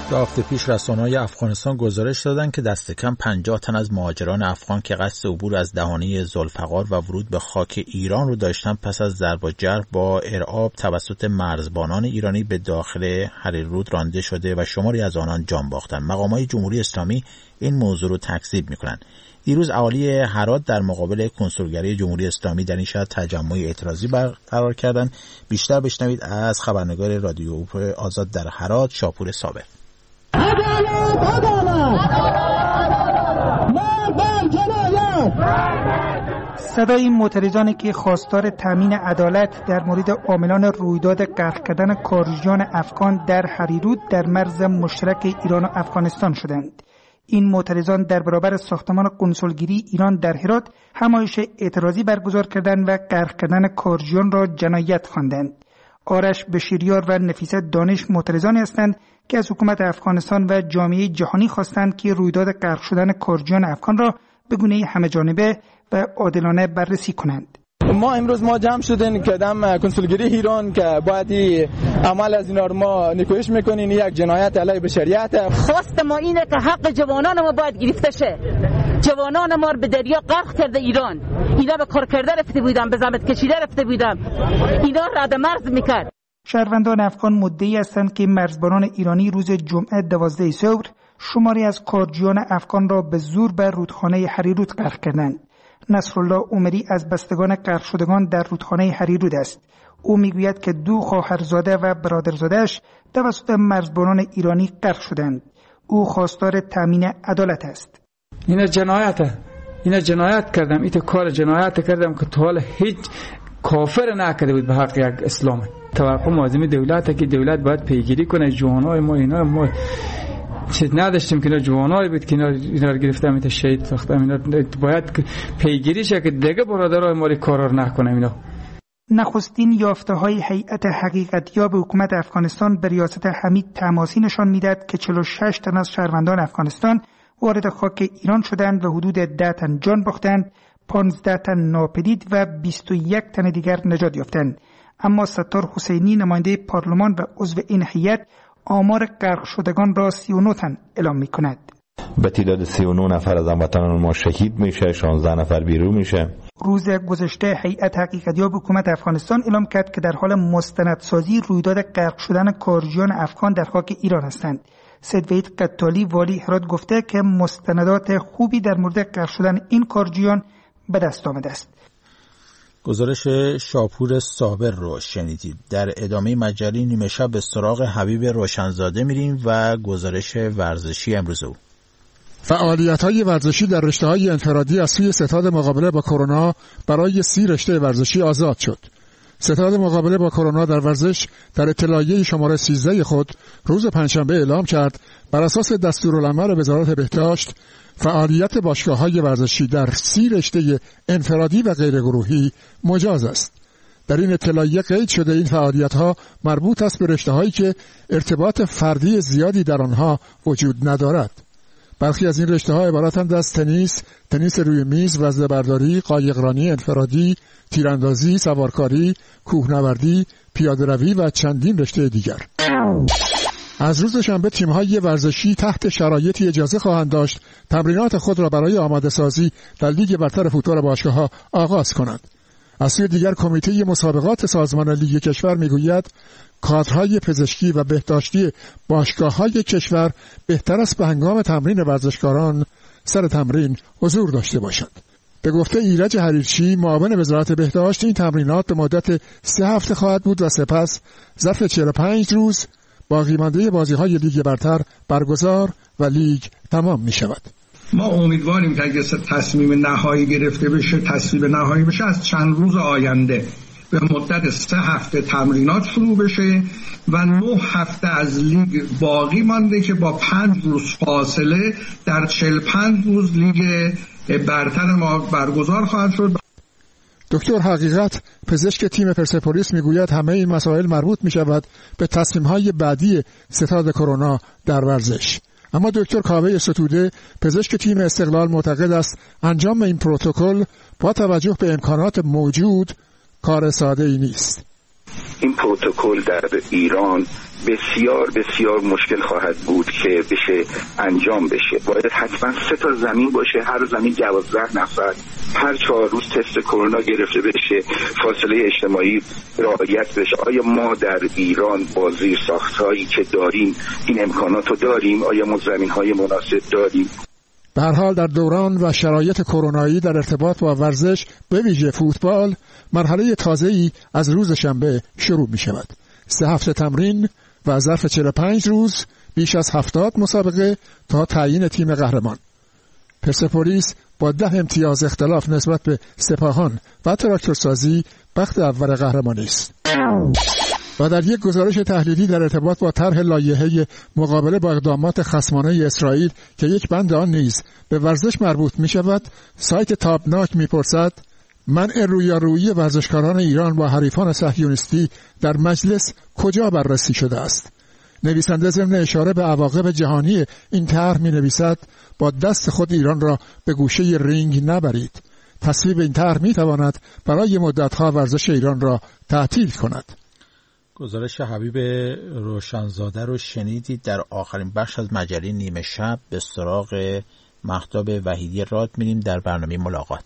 دو هفته پیش رسانه‌های افغانستان گزارش دادند که دست کم پنجاه تن از مهاجران افغان که قصد عبور از دهانه ذوالفقار و ورود به خاک ایران رو داشتن پس از ضرب و جرح با ارعاب توسط مرزبانان ایرانی به داخل حریرود رانده شده و شماری از آنان جان باختند. مقامات جمهوری اسلامی این موضوع رو تکذیب می‌کنند. دیروز اهالی هرات در مقابل کنسولگری جمهوری اسلامی در این شهر تجمع اعتراضی برقرار کردند. بیشتر بشنوید از خبرنگار رادیو آزاد در هرات، شاپور صابر. عدالت عدالت مردم جنایت. صدای این معترضانی که خواستار تامین عدالت در مورد عاملان رویداد غرق کردن کارجویان افغان در حریرود در مرز مشترک ایران و افغانستان شدند. این معترضان در برابر ساختمان قنسولگری ایران در هرات همایش اعتراضی برگزار کردند و غرق کردن کارجویان را جنایت خواندند. آرش بشیریار و نفیسه دانش معترضانی هستند که از حکومت افغانستان و جامعه جهانی خواستند که رویداد غرق شدن کارجویان افغان را به گونه همه‌جانبه و عادلانه بررسی کنند. ما امروز ما جمع شدیم که دم کنسولگری ایران که باید عمل از اینا رو ما نکوهش میکنین، یک جنایت علیه بشریت. خواست ما اینه که حق جوانان ما باید گرفته شه. جوانان ما رو به دریا غرق کرده ایران، اینا به کار کرده رفته بودن، به زحمت کشیده رفته بودن، اینا رد مرز میکرد. شهروندان افغان مدعی هستند که مرزبانان ایرانی روز جمعه دوازده ثور شماری از کارجویان افغان را به زور به رودخانه حریرود غرق کردند. نصرالله عمری از بستگان غرق شدگان در رودخانه حریرود است. او میگوید که دو خواهرزاده و برادرزاده‌اش توسط مرزبانان ایرانی غرق شدند. او خواستار تامین عدالت است. اینا جنایته، اینا جنایت کردم، ایت کار جنایت کردم که تا حالا هیچ کافر نکرده بود به حق یک اسلام. توقع لازم دولت که دولت باید پیگیری کنه جوانای ما، اینا ما چیز نداشتیم که اینا جوانای بود که اینا اینا رو گرفتم ایت شهید ساختم، اینا باید پیگیری شه که دیگه برادرای ما کارا نکنه. اینا نخستین یافته‌های هیئت حقیقتیاب حکومت افغانستان به ریاست حمید تماسی نشان می‌دهد که چهل و شش تن از شهروندان افغانستان وارد خاک ایران شدند و حدود ده تن جان باختند، پانزده تن ناپدید و بیست و یک تن دیگر نجات یافتند. اما ستار حسینی نماینده پارلمان و عضو این هیئت آمار غرق شدگان را سی و نه تن اعلام می‌کند. به تعداد سی و نه نفر از هموطنان ما شهید میشه، شانزده نفر بیرون میشه. روز گذشته هیئت حقیقتیاب حکومت افغانستان اعلام کرد که در حال مستندسازی رویداد غرق شدن کارجویان افغان در خاک ایران هستند. سید وحید قتالی والی هرات گفته که مستندات خوبی در مورد غرق شدن این کارجویان به دست آمده است. گزارش شاپور صابر رو شنیدید. در ادامه مجری نیمه شب به سراغ حبیب روشنزاده میریم و گزارش ورزشی امروز او. فعالیت‌های ورزشی در رشته‌های انفرادی از سوی ستاد مقابله با کرونا برای سی رشته ورزشی آزاد شد. ستاد مقابله با کرونا در ورزش در اطلاعیه شماره سیزده خود روز پنجشنبه اعلام کرد بر اساس دستورالعمل وزارت بهداشت فعالیت باشگاه‌های ورزشی در سی رشته انفرادی و غیر گروهی مجاز است. در این اطلاعیه قید شده این فعالیت‌ها مربوط است به رشته‌هایی که ارتباط فردی زیادی در آنها وجود ندارد. برخی از این رشته‌ها عبارتند از تنیس، تنیس روی میز، وزنه برداری، قایقرانی انفرادی، تیراندازی، سوارکاری، کوهنوردی، پیاده‌روی و چندین رشته دیگر. از روز شنبه تیم‌های ورزشی تحت شرایطی اجازه خواهند داشت تمرینات خود را برای آماده سازی در لیگ برتر فوتبال باشگاه‌ها آغاز کنند. از سوی دیگر کمیته مسابقات سازمان لیگ کشور میگوید کادرهای پزشکی و بهداشتی باشگاه‌های کشور بهتر است به هنگام تمرین ورزشکاران سر تمرین حضور داشته باشند. به گفته ایرج حریرچی معاون وزارت بهداشت این تمرینات به مدت سه هفته خواهد بود و سپس ظرف چهل و پنج روز باقی مانده بازی‌های لیگ برتر برگزار و لیگ تمام می‌شود. ما امیدواریم که اگه تصمیم نهایی گرفته بشه، تصویب نهایی بشه، از چند روز آینده به مدت سه هفته تمرینات شروع بشه و نه هفته از لیگ باقی مانده که با پنج روز فاصله در چهل و پنج روز لیگ برتر ما برگزار خواهد شد. دکتر حقیقت پزشک تیم پرسپولیس میگوید همه این مسائل مربوط می شود به تصمیم‌های بعدی ستاد کرونا در ورزش. اما دکتر کاوه ستوده پزشک تیم استقلال معتقد است انجام این پروتکل با توجه به امکانات موجود کار ساده ای نیست. این پروتکل در ایران بسیار بسیار مشکل خواهد بود که بشه انجام بشه. باید حتما سه تا زمین باشه، هر زمین دوازده نفر، هر چهار روز تست کرونا گرفته بشه، فاصله اجتماعی رعایت بشه. آیا ما در ایران با زیرساخت‌هایی که داریم این امکانات رو داریم؟ آیا ما زمین‌های مناسب داریم؟ به هر حال در دوران و شرایط کرونایی در ارتباط با ورزش به ویژه فوتبال مرحله تازه‌ای از روز شنبه شروع می شود. سه هفته تمرین و ظرف چهل و پنج روز بیش از هفتاد مسابقه تا تعیین تیم قهرمان. پرسپولیس با ده امتیاز اختلاف نسبت به سپاهان و تراکتورسازی بخت اول قهرمانی است. و در یک گزارش تحلیلی در ارتباط با طرح لایحه مقابله با اقدامات خصمانه اسرائیل که یک بند آن نیز به ورزش مربوط می شود، سایت تابناک می پرسد منع رویارویی ورزشکاران ایران با حریفان صهیونیستی در مجلس کجا بررسی شده است؟ نویسنده ضمن اشاره به عواقب جهانی این طرح می نویسد با دست خود ایران را به گوشه رینگ نبرید. تصویب این طرح می تواند برای مدتها ورزش ایران را تعطیل کند. گزارش حبیب روشنزاده رو شنیدید. در آخرین بخش از مجله نیمه شب به سراغ مهتاب وحیدی راد میریم در برنامه ملاقات.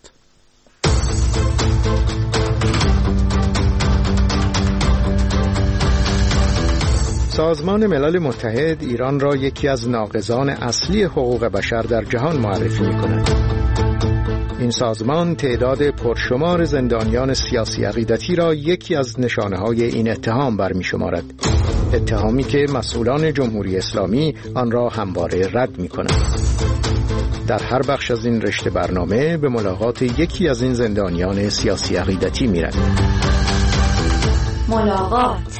سازمان ملل متحد ایران را یکی از ناقضان اصلی حقوق بشر در جهان معرفی می‌کند. این سازمان تعداد پرشمار زندانیان سیاسی عقیدتی را یکی از نشانه‌های این اتهام برمی‌شمارد. اتهامی که مسئولان جمهوری اسلامی آن را همواره رد می‌کنند. در هر بخش از این رشته برنامه به ملاقات یکی از این زندانیان سیاسی عقیدتی می‌رویم. ملاقات.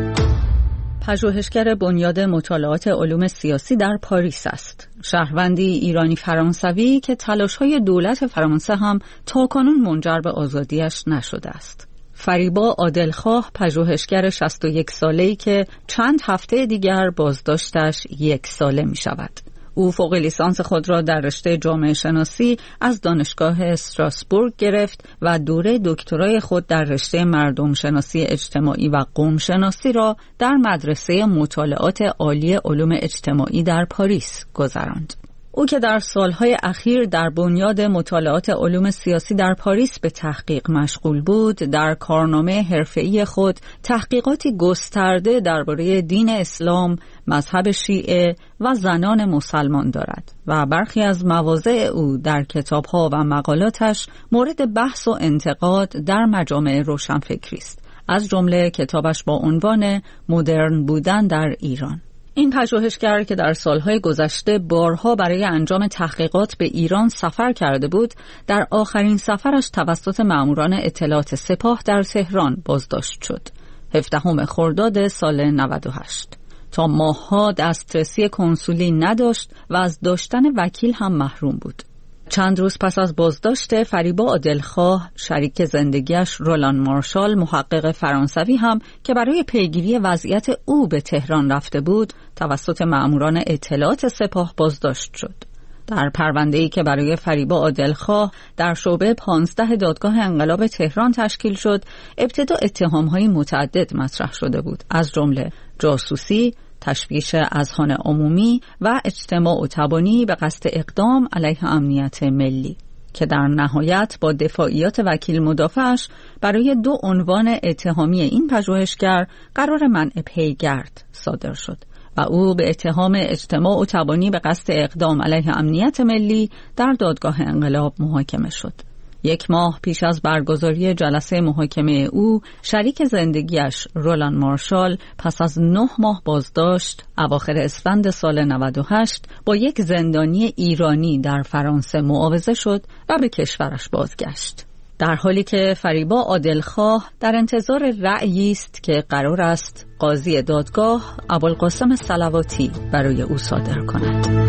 پژوهشگر بنیاد مطالعات علوم سیاسی در پاریس است. شهروندی ایرانی فرانسوی که تلاش‌های دولت فرانسه هم تاکنون منجر به آزادیش نشده است. فریبا عادلخواه پژوهشگر شصت و یک ساله‌ای که چند هفته دیگر بازداشتش یک ساله می شود. او فوق لیسانس خود را در رشته جامعه شناسی از دانشگاه استراسبورگ گرفت و دوره دکترای خود در رشته مردم شناسی اجتماعی و قوم شناسی را در مدرسه مطالعات عالی علوم اجتماعی در پاریس گذراند. او که در سالهای اخیر در بنیاد مطالعات علوم سیاسی در پاریس به تحقیق مشغول بود، در کارنامه حرفه‌ای خود تحقیقاتی گسترده درباره دین اسلام، مذهب شیعه و زنان مسلمان دارد و برخی از مواضع او در کتاب‌ها و مقالاتش مورد بحث و انتقاد در مجامع روشنفکری است، از جمله کتابش با عنوان مدرن بودن در ایران. این پژوهشگر که در سالهای گذشته بارها برای انجام تحقیقات به ایران سفر کرده بود، در آخرین سفرش توسط ماموران اطلاعات سپاه در تهران بازداشت شد. هفدهم خرداد سال نود و هشت. تا ماه‌ها دسترسی کنسولی نداشت و از داشتن وکیل هم محروم بود. چند روز پس از بازداشت فریبا عادلخواه، شریک زندگیش رولان مارشال، محقق فرانسوی هم که برای پیگیری وضعیت او به تهران رفته بود، توسط مأموران اطلاعات سپاه بازداشت شد. در پرونده‌ای که برای فریبا عادلخواه در شعبه پانزده دادگاه انقلاب تهران تشکیل شد، ابتدا اتهام‌های متعدد مطرح شده بود، از جمله جاسوسی، تشویش اذهان عمومی و اجتماع و تبانی به قصد اقدام علیه امنیت ملی، که در نهایت با دفاعیات وکیل مدافعش برای دو عنوان اتهامی این پژوهشگر قرار منع پیگرد صادر شد و او به اتهام اجتماع و تبانی به قصد اقدام علیه امنیت ملی در دادگاه انقلاب محاکمه شد. یک ماه پیش از برگزاری جلسه محاکمه او، شریک زندگیش رولان مارشال پس از نه ماه بازداشت اواخر اسفند سال نود و هشت با یک زندانی ایرانی در فرانسه معاوضه شد و به کشورش بازگشت، در حالی که فریبا عادلخواه در انتظار رأیی است که قرار است قاضی دادگاه ابوالقاسم صلواتی برای او صادر کند.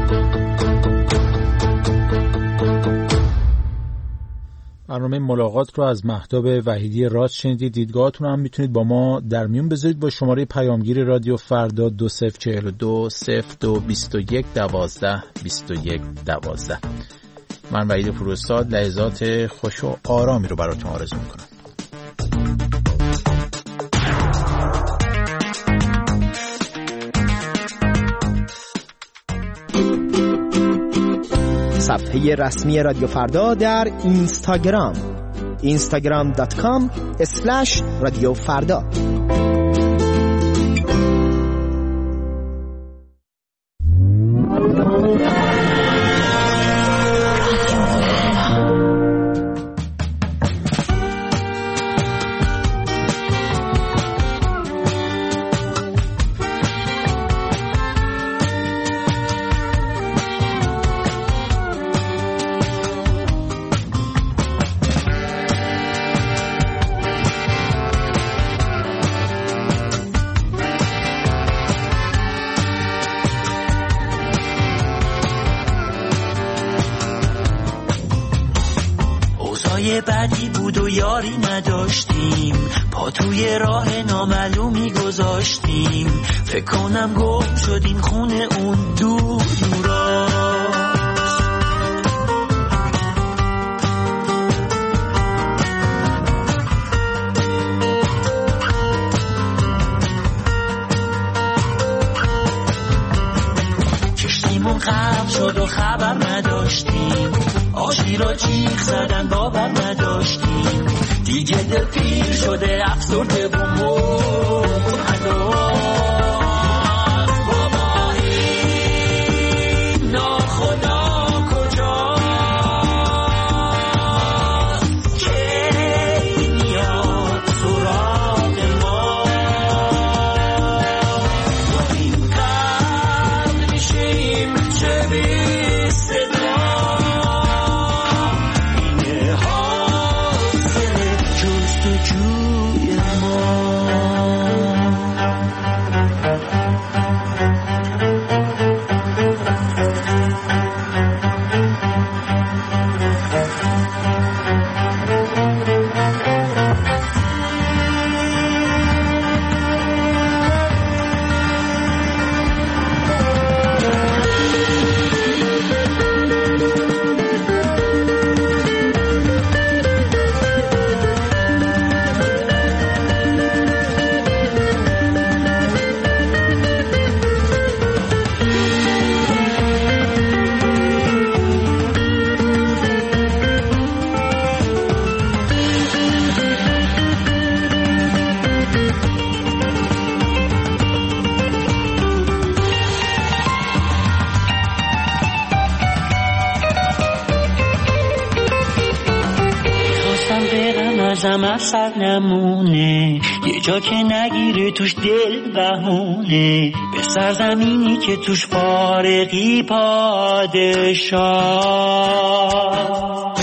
برنامه ملاقات رو از مهتاب وحیدی راد شنیدید. دیدگاهاتون هم میتونید با ما در میون بذارید با شماره پیامگیر رادیو فردا دو صفر چهل و دو صفر دو بیست و یک دوازده بیست و یک دوازده. من وحید فروستاد لحظات خوش و آرامی رو براتون آرزو میکنم. صفحه رسمی رادیو فردا در اینستاگرام اینستاگرام دات کام اسلش رادیو فردا. بعدی بود و یاری نداشتیم، پا توی راه نامعلومی گذاشتیم، فکر کنم گم شدیم خونه اون دور دورا. کشتیمون غرق شد و خبر نداشتیم، آشی را جیغ زدن باور نداشتیم، دیگه دل پیر شده افسرده و مرد بابا این ناخدا کجاست که میاد سراغ ما، این قرد میشیم چه بی صدا. اثر نمونه، یه جا که نگیره توش دل بهونه، به سرزمینی که توش فارغی پادشاه.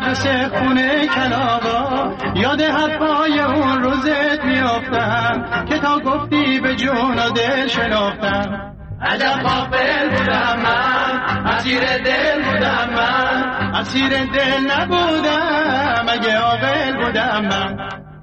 مدرسه خونه کلاغا، یاد حرفای اون روزت میافتم که تا گفتی به جون و دل شناختم. عجب غافل بودم من، اسیر دل بودم من، اسیر دل نبودم اگه عاقل بودم من.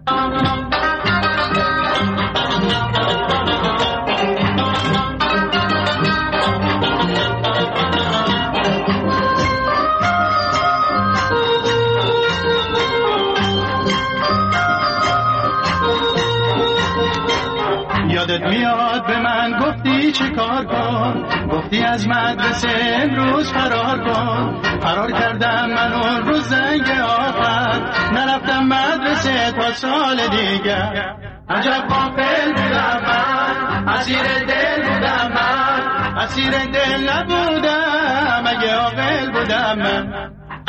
یادت میاد به من گفتی چه کار کن، گفتی از مدرسه امروز فرار کن. فرار کردم من اون روز زنگ آخر، نرفتم مدرسه تا سال دیگر. عجب غافل بودم من، اسیر دل بودم من، اسیر دل نبودم اگه عاقل بودم من.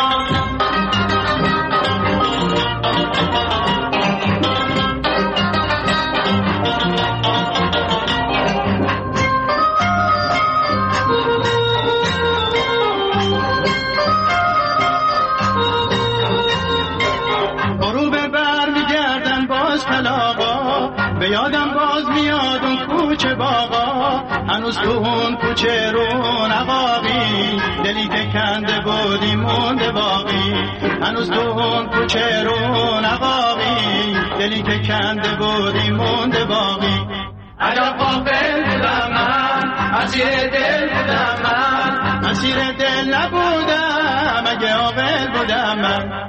به یادم باز میاد اون کوچه باغا، هنوز تو اون کوچه رو نقابی، دلی که کنده بودی مونده باقی. هنوز تو اون کوچه رو نقابی، دلی که کنده بودی مونده باقی. عجب غافل بودم من، اسیر دل بودم من، اسیر دل نبودم اگه عاقل بودم من.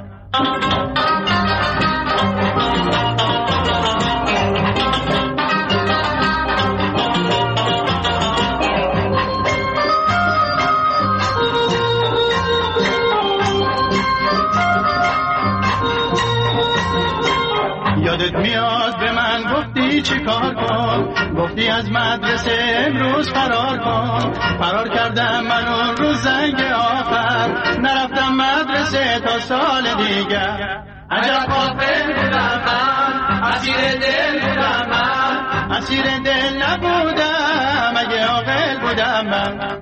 یادت میاد به من گفتی چی کار کن، گفتی از مدرسه امروز فرار کن. فرار کردم من اون روز زنگ آخر، نرفتم مدرسه تا سال دیگر. عجب غافل بودم من، اسیر دل بودم من، اسیر دل نبودم اگه عاقل بودم من.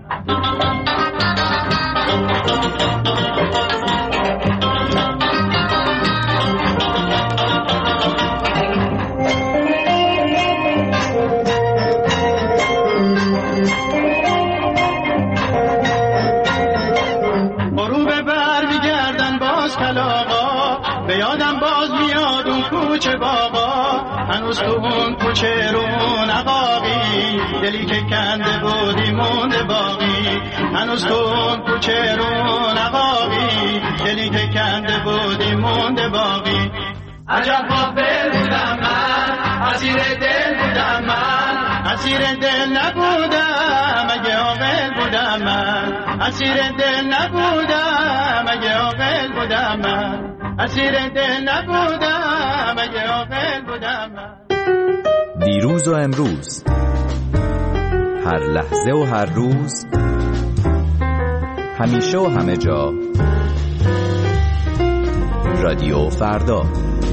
به یادم باز میاد اون کوچه باغا، هنوز تو اون کوچه رو نقابی، دلی که کنده بودی مونده باقی. هنوز تو اون کوچه رو نقابی، دلی که کنده بودی مونده باقی. عجب غافل بودم من، اسیر دل بودم من، اسیر دل نبودم اگه عاقل بودم من. اسیر دل نبودم اگه عاقل بودم من، اسیر دل نبودم اگه عاقل بودم من. دیروز و امروز، هر لحظه و هر روز، همیشه و همه جا، رادیو فردا.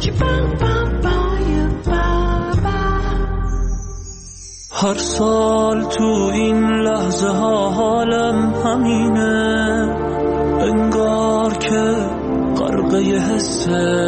هر سال تو این لحظه ها حالم همینه، انگار که غرقه حس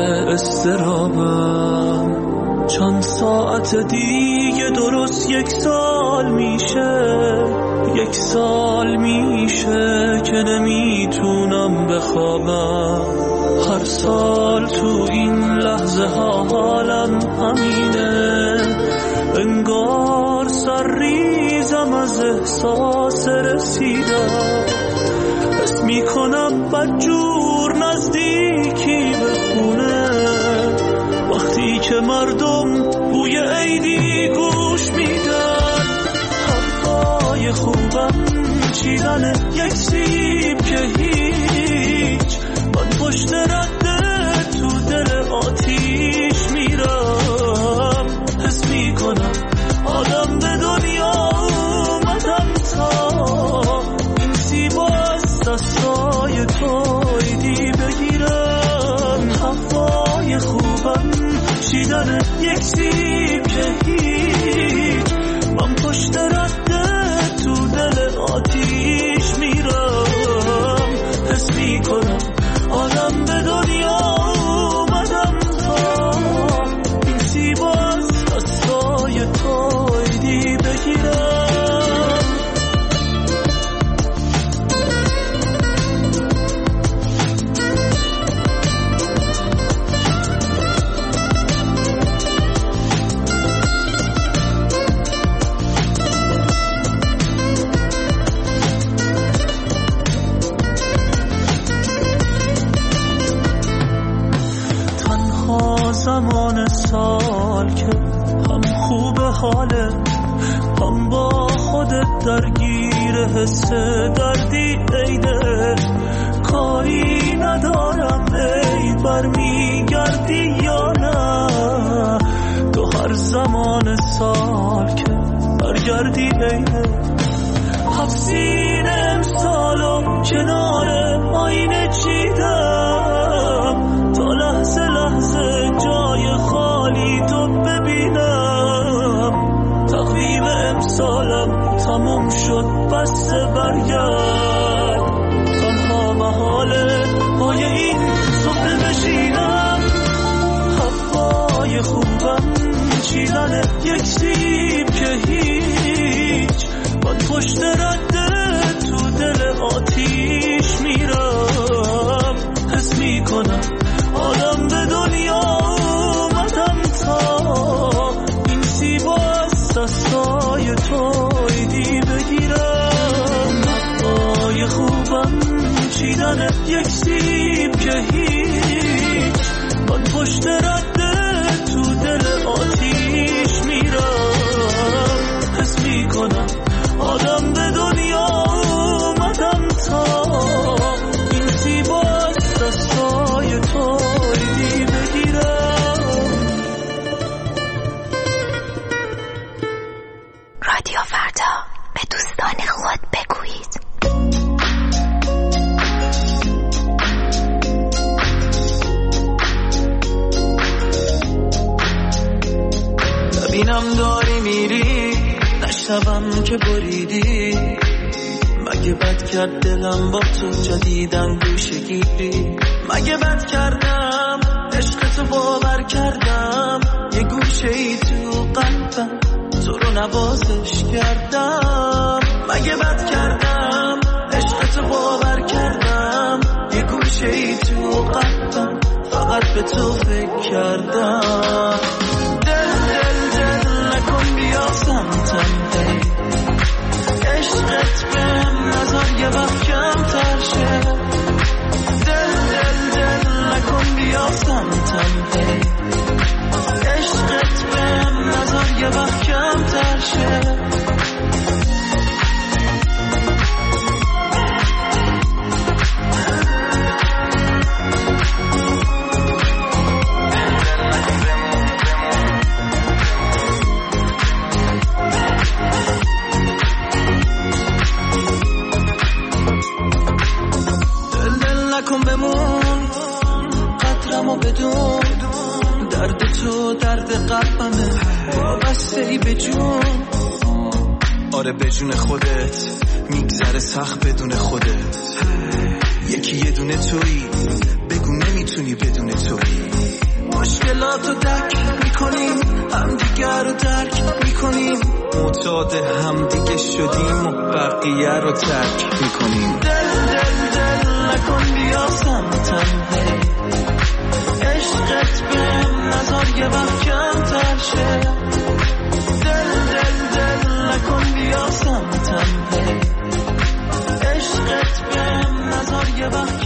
استرابم. چند ساعت دیگه درست یک سال میشه، یک سال میشه که نمیتونم بخوابم. هر سال تو این لحظه ها حالم همینه، انگار سر ریزم از احساس رسیدم. حس میکنم بدجور نزدیکی به خونه، وقتی که مردم بوی عیدی گوش میدن. حرفای خوبم چیدن یک سیب که هیچ، من پشت رده تو دل آتیش میرم. حس میکنم آدم به دنیا اومدم تا این سیبا از دستای تو عیدی بگیرم. هوای خوبم چیدن یک سیب که هیچ، من پشت رده تو دل آتیش میرم. حس میکنم آدم به دنیا زمان سال که هم خوب حاله هم با خودت درگیر حس دردی عیده کاری ندارم ای برمیگردی یا نه تو هر زمان سال که برگردی عیده حفظین امسالو کنار آینه چیدم تا لحظه لحظه جای خالی تو ببینم تقویم امسالم تموم شد بس برگرد تنها محاله پای این صفحه بشینم هوای خوبم چیدن یک سیب که هیچ من پشت رده تو دل آتیش میرم حس میکنم آدم به دنیا اومدم تا این سیبا از دستای تو ایدی بگیرم هوای خوبم چیدن یک سیب که هیچ من پشت رده تو دل آتیش میرم حس میکنم آدم به دنیا اومدم تا این زیبا از دستای تو ایدی بگیرم. رادیو فردا به دوستان خود بگویید. ببینم داری میری نشنوم که بریدی مگه بد کرد دلم با تو جدیدن گوشه گیری مگه بد کردم عشق تو باور کردم یه گوشه ای تو قلبم تو رو نوازش کردم مگه بد کردم عشق تو باور کردم یه گوشه ای تو قلبم فقط به تو فکر کردم دل دل دل نکن بیا سمتم هی عشقت بهم نظر یه وقت کمتر شه دل دل دل نکن بیا سمتم هی عشقت بهم نظر یه وقت کمتر شه نکن بمون قدرمو بدون درد تو درد قلبمه وابسته ای به جون آره به جون خودت میگذره سخت بدون خودت یکی یه دونه تویی بگو نمیتونی بدون تویی مشکلاتو درک میکنیم همدیگر رو درک میکنیم معتاد همدیگه شدیم و بقیه رو ترک میکنیم دل دل دل نکن بیا سمتم هی عشقت بهم نظر یه وقت کمتر شه دل دل دل نکن بیا سمتم هی عشقت بهم نظر یه وقت